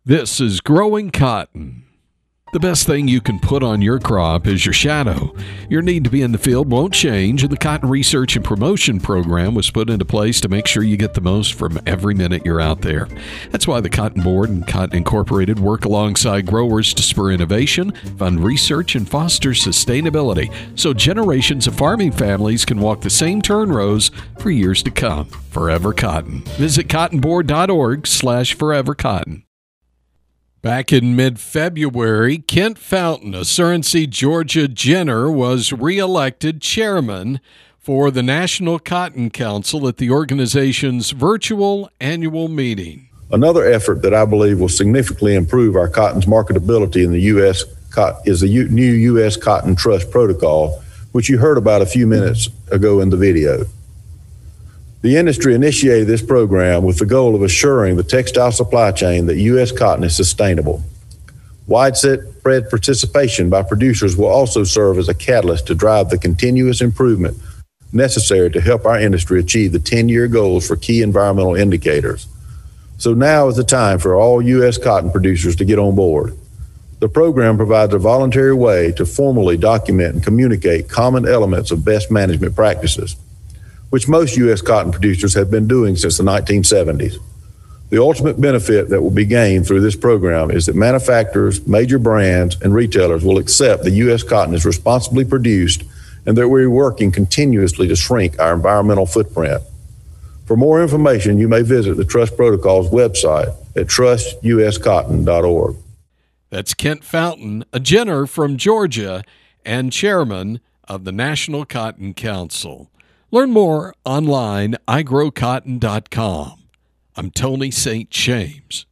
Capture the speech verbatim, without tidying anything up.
This is Growing Cotton. The best thing you can put on your crop is your shadow. Your need to be in the field won't change, and the Cotton Research and Promotion Program was put into place to make sure you get the most from every minute you're out there. That's why the Cotton Board and Cotton Incorporated work alongside growers to spur innovation, fund research, and foster sustainability so generations of farming families can walk the same turn rows for years to come. Forever Cotton. Visit cottonboard.org slash forever cotton. Back in mid-February, Kent Fountain, a Surrency, Georgia Jenner, was reelected chairman for the National Cotton Council at the organization's virtual annual meeting. Another effort that I believe will significantly improve our cotton's marketability in the U S is the new U S Cotton Trust Protocol, which you heard about a few minutes ago in the video. The industry initiated this program with the goal of assuring the textile supply chain that U S cotton is sustainable. Widespread participation by producers will also serve as a catalyst to drive the continuous improvement necessary to help our industry achieve the ten-year goals for key environmental indicators. So now is the time for all U S cotton producers to get on board. The program provides a voluntary way to formally document and communicate common elements of best management practices, which most U S cotton producers have been doing since the nineteen seventies. The ultimate benefit that will be gained through this program is that manufacturers, major brands, and retailers will accept that U S cotton is responsibly produced and that we're working continuously to shrink our environmental footprint. For more information, you may visit the Trust Protocol's website at trust u s cotton dot org. That's Kent Fountain, a Jenner from Georgia and chairman of the National Cotton Council. Learn more online, i grow cotton dot com. I'm Tony Saint James.